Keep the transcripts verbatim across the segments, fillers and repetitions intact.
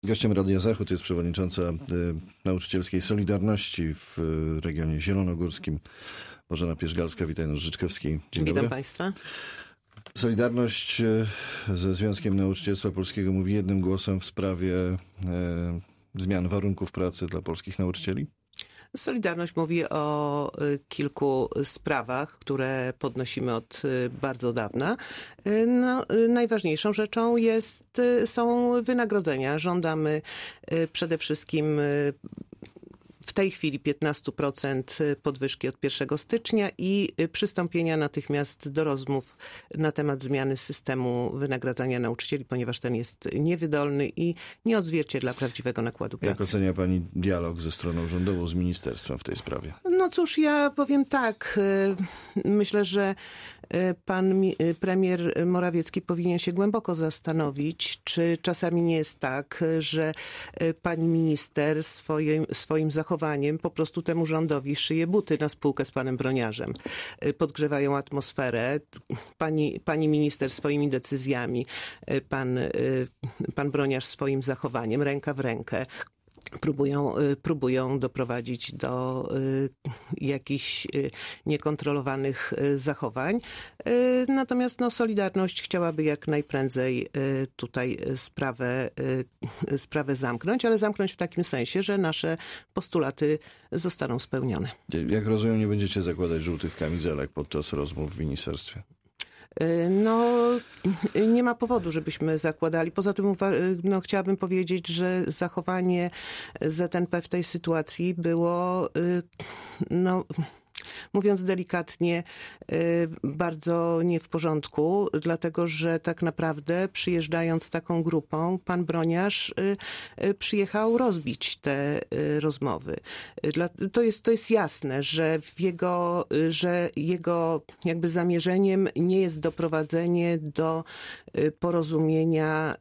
Gościem Radia Zachód jest przewodnicząca y, nauczycielskiej Solidarności w y, regionie zielonogórskim Bożena Pierzgalska. Witaj, Nożyczkowski. Dzień Witam dobry. Państwa. Solidarność y, ze Związkiem Nauczycielstwa Polskiego mówi jednym głosem w sprawie y, zmian warunków pracy dla polskich nauczycieli? Solidarność mówi o kilku sprawach, które podnosimy od bardzo dawna. No, najważniejszą rzeczą jest, są wynagrodzenia. Żądamy przede wszystkim w tej chwili piętnaście procent podwyżki od pierwszego stycznia i przystąpienia natychmiast do rozmów na temat zmiany systemu wynagradzania nauczycieli, ponieważ ten jest niewydolny i nie odzwierciedla prawdziwego nakładu pracy. Jak ocenia pani dialog ze stroną rządową, z ministerstwem w tej sprawie? No cóż, ja powiem tak. Myślę, że pan premier Morawiecki powinien się głęboko zastanowić, czy czasami nie jest tak, że pani minister swoim, swoim zachowaniem po prostu temu rządowi szyje buty na spółkę z panem Broniarzem. Podgrzewają atmosferę. Pani, pani minister swoimi decyzjami, pan, pan Broniarz swoim zachowaniem, ręka w rękę. Próbują, próbują doprowadzić do jakichś niekontrolowanych zachowań. Natomiast no, Solidarność chciałaby jak najprędzej tutaj sprawę, sprawę zamknąć, ale zamknąć w takim sensie, że nasze postulaty zostaną spełnione. Jak rozumiem, nie będziecie zakładać żółtych kamizelek podczas rozmów w ministerstwie? No, nie ma powodu, żebyśmy zakładali. Poza tym no, chciałabym powiedzieć, że zachowanie Z N P w tej sytuacji było, no, mówiąc delikatnie, bardzo nie w porządku, dlatego że tak naprawdę przyjeżdżając taką grupą, pan Broniarz przyjechał rozbić te rozmowy. To jest, to jest jasne, że w jego, że jego jakby zamierzeniem nie jest doprowadzenie do porozumienia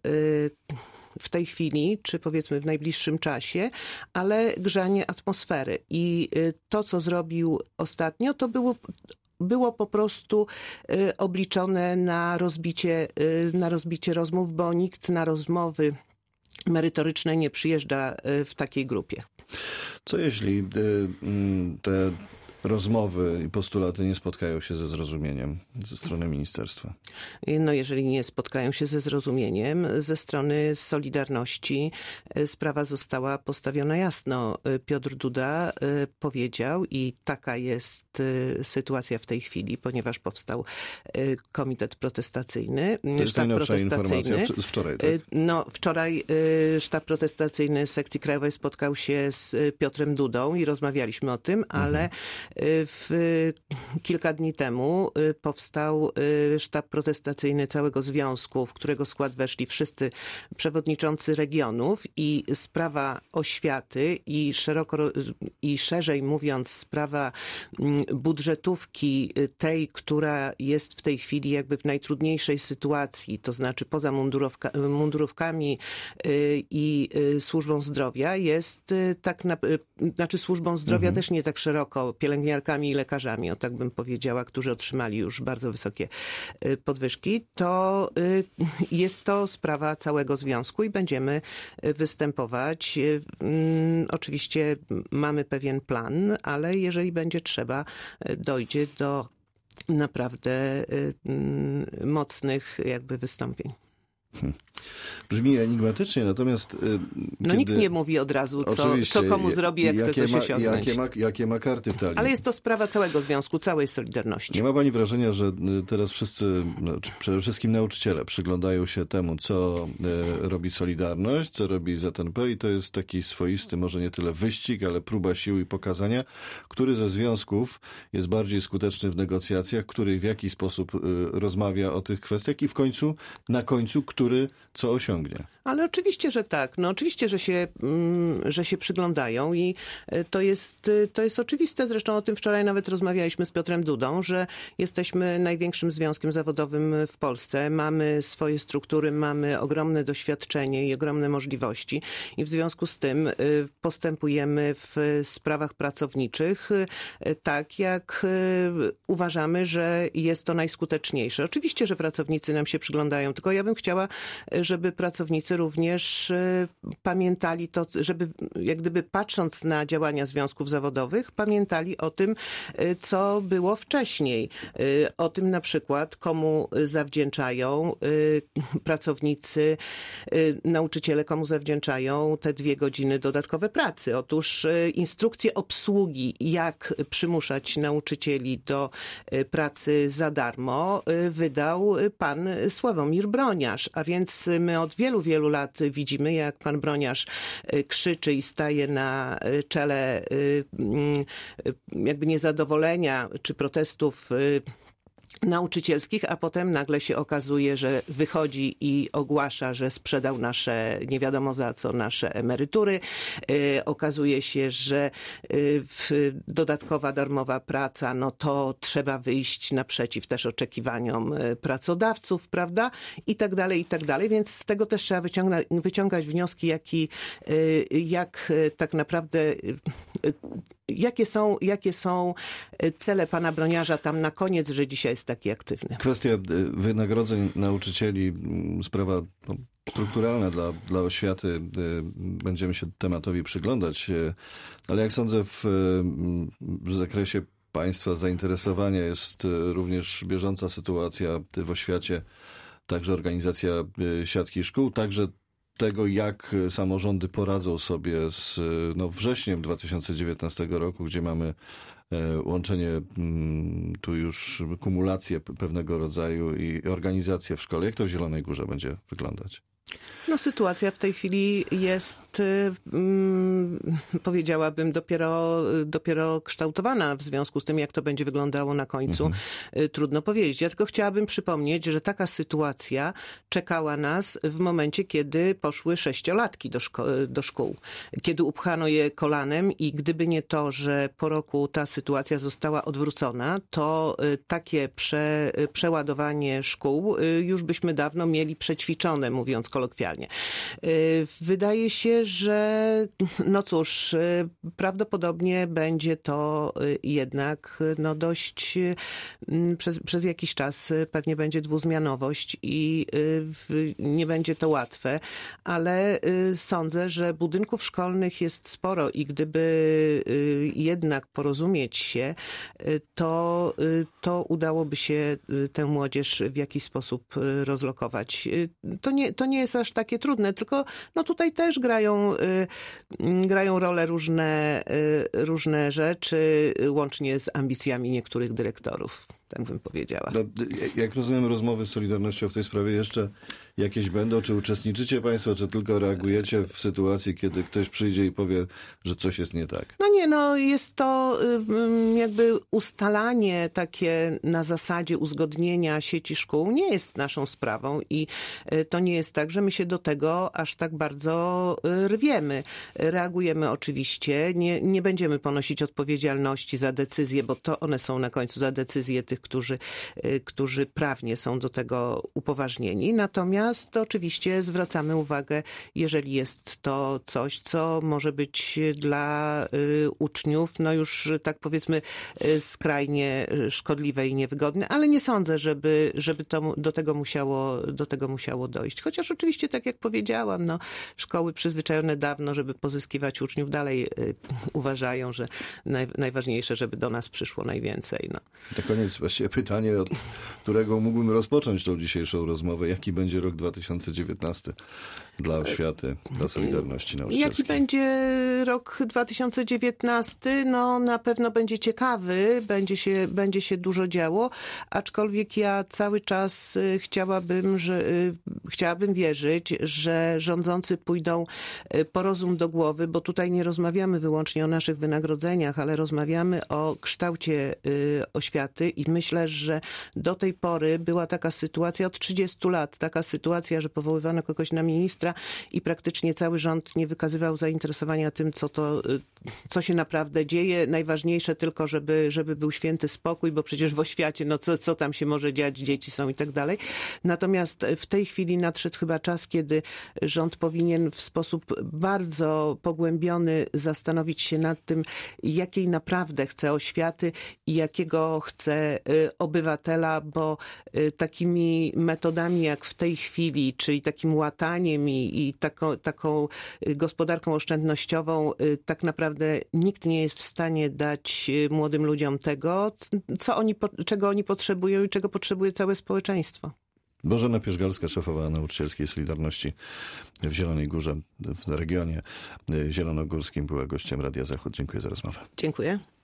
w tej chwili, czy powiedzmy w najbliższym czasie, ale grzanie atmosfery. I to, co zrobił ostatnio, to było było po prostu obliczone na rozbicie, na rozbicie rozmów, bo nikt na rozmowy merytoryczne nie przyjeżdża w takiej grupie. Co jeśli te rozmowy i postulaty nie spotkają się ze zrozumieniem ze strony ministerstwa? No jeżeli nie spotkają się ze zrozumieniem ze strony Solidarności, sprawa została postawiona jasno. Piotr Duda powiedział i taka jest sytuacja w tej chwili, ponieważ powstał komitet protestacyjny. To jest sztab protestacyjny. Z wczoraj, tak? No wczoraj sztab protestacyjny sekcji krajowej spotkał się z Piotrem Dudą i rozmawialiśmy o tym, ale mhm. W, kilka dni temu powstał sztab protestacyjny całego związku, w którego skład weszli wszyscy przewodniczący regionów i sprawa oświaty i szeroko i szerzej mówiąc sprawa budżetówki tej, która jest w tej chwili jakby w najtrudniejszej sytuacji, to znaczy poza mundurowka, mundurówkami i służbą zdrowia jest tak, na, znaczy służbą zdrowia mhm. też nie tak szeroko, pielęgniarkami i lekarzami, o tak bym powiedziała, którzy otrzymali już bardzo wysokie podwyżki, to jest to sprawa całego związku i będziemy występować. Oczywiście mamy pewien plan, ale jeżeli będzie trzeba, dojdzie do naprawdę mocnych jakby wystąpień. Hmm. Brzmi enigmatycznie, natomiast... Yy, no nikt nie mówi od razu, co, co komu zrobi, jak chce coś ma, osiągnąć. Jakie ma, jakie ma karty w talii. Ale jest to sprawa całego związku, całej Solidarności. Nie ma pani wrażenia, że teraz wszyscy, znaczy przede wszystkim nauczyciele, przyglądają się temu, co y, robi Solidarność, co robi Z N P i to jest taki swoisty, może nie tyle wyścig, ale próba sił i pokazania, który ze związków jest bardziej skuteczny w negocjacjach, który w jaki sposób y, rozmawia o tych kwestiach i w końcu, na końcu, który co osiągnie. Ale oczywiście, że tak. No oczywiście, że się, że się przyglądają i to jest, to jest oczywiste. Zresztą o tym wczoraj nawet rozmawialiśmy z Piotrem Dudą, że jesteśmy największym związkiem zawodowym w Polsce. Mamy swoje struktury, mamy ogromne doświadczenie i ogromne możliwości i w związku z tym postępujemy w sprawach pracowniczych tak, jak uważamy, że jest to najskuteczniejsze. Oczywiście, że pracownicy nam się przyglądają, tylko ja bym chciała, żeby pracownicy również pamiętali to, żeby jak gdyby patrząc na działania związków zawodowych, pamiętali o tym, co było wcześniej. O tym na przykład, komu zawdzięczają pracownicy, nauczyciele, komu zawdzięczają te dwie godziny dodatkowe pracy. Otóż instrukcje obsługi, jak przymuszać nauczycieli do pracy za darmo, wydał pan Sławomir Broniarz. A więc my od wielu, wielu lat widzimy, jak pan Broniarz krzyczy i staje na czele jakby niezadowolenia czy protestów nauczycielskich, a potem nagle się okazuje, że wychodzi i ogłasza, że sprzedał nasze, nie wiadomo za co, nasze emerytury. Yy, okazuje się, że yy, dodatkowa darmowa praca, no to trzeba wyjść naprzeciw też oczekiwaniom pracodawców, prawda? I tak dalej, i tak dalej. Więc z tego też trzeba wyciąga, wyciągać wnioski, jaki, yy, jak tak naprawdę yy, Jakie są, jakie są cele pana Broniarza tam na koniec, że dzisiaj jest taki aktywny? Kwestia wynagrodzeń nauczycieli, sprawa no, strukturalna dla, dla oświaty. Będziemy się tematowi przyglądać, ale jak sądzę w, w zakresie państwa zainteresowania jest również bieżąca sytuacja w oświacie, także organizacja siatki szkół, także tego, jak samorządy poradzą sobie z no, wrześniem dwa tysiące dziewiętnastego roku, gdzie mamy łączenie, tu już kumulację pewnego rodzaju i organizację w szkole. Jak to w Zielonej Górze będzie wyglądać? No sytuacja w tej chwili jest, hmm, powiedziałabym, dopiero, dopiero kształtowana w związku z tym, jak to będzie wyglądało na końcu. Mhm. Trudno powiedzieć. Ja tylko chciałabym przypomnieć, że taka sytuacja czekała nas w momencie, kiedy poszły sześciolatki do, szko- do szkół. Kiedy upchano je kolanem i gdyby nie to, że po roku ta sytuacja została odwrócona, to takie prze, przeładowanie szkół już byśmy dawno mieli przećwiczone, mówiąc kolokwialnie. Wydaje się, że no cóż, prawdopodobnie będzie to jednak no dość przez, przez jakiś czas pewnie będzie dwuzmianowość i nie będzie to łatwe, ale sądzę, że budynków szkolnych jest sporo i gdyby jednak porozumieć się, to, to udałoby się tę młodzież w jakiś sposób rozlokować. To nie, to nie jest aż takie trudne, tylko no tutaj też grają, y, grają rolę różne, y, różne rzeczy, łącznie z ambicjami niektórych dyrektorów, tak bym powiedziała. No, jak rozumiem, rozmowy z Solidarnością w tej sprawie jeszcze jakieś będą? Czy uczestniczycie państwo, czy tylko reagujecie w sytuacji, kiedy ktoś przyjdzie i powie, że coś jest nie tak? No nie, no jest to y, jakby ustalanie takie na zasadzie uzgodnienia sieci szkół nie jest naszą sprawą i y, to nie jest tak, że my się do tego aż tak bardzo y, rwiemy. Reagujemy oczywiście, nie, nie będziemy ponosić odpowiedzialności za decyzje, bo to one są na końcu za decyzje tych, którzy, y, którzy prawnie są do tego upoważnieni. Natomiast to oczywiście zwracamy uwagę, jeżeli jest to coś, co może być dla y, uczniów, no już tak powiedzmy y, skrajnie szkodliwe i niewygodne, ale nie sądzę, żeby, żeby to, do tego musiało, do tego musiało dojść. Chociaż oczywiście, tak jak powiedziałam, no, szkoły przyzwyczajone dawno, żeby pozyskiwać uczniów, dalej y, uważają, że naj, najważniejsze, żeby do nas przyszło najwięcej. No. Na koniec właściwie pytanie, od którego mógłbym rozpocząć tą dzisiejszą rozmowę. Jaki będzie rok dwa tysiące dziewiętnasty dla oświaty, dla Solidarności Nauczycielskiej? Jaki będzie rok dwa tysiące dziewiętnasty? No na pewno będzie ciekawy, będzie się, będzie się dużo działo, aczkolwiek ja cały czas chciałabym, że, chciałabym wierzyć, że rządzący pójdą po rozum do głowy, bo tutaj nie rozmawiamy wyłącznie o naszych wynagrodzeniach, ale rozmawiamy o kształcie oświaty i myślę, że do tej pory była taka sytuacja od trzydziestu lat, taka sytuacja, że powoływano kogoś na ministra i praktycznie cały rząd nie wykazywał zainteresowania tym, co to, co się naprawdę dzieje. Najważniejsze tylko, żeby, żeby był święty spokój, bo przecież w oświacie, no co, co tam się może dziać, dzieci są i tak dalej. Natomiast w tej chwili nadszedł chyba czas, kiedy rząd powinien w sposób bardzo pogłębiony zastanowić się nad tym, jakiej naprawdę chce oświaty i jakiego chce obywatela, bo takimi metodami jak w tej chwili, czyli takim łataniem i, i taką, taką gospodarką oszczędnościową, tak naprawdę nikt nie jest w stanie dać młodym ludziom tego, co oni, czego oni potrzebują i czego potrzebuje całe społeczeństwo. Bożena Pierzgalska, szefowa Nauczycielskiej Solidarności w Zielonej Górze, w regionie zielonogórskim, była gościem Radia Zachód. Dziękuję za rozmowę. Dziękuję.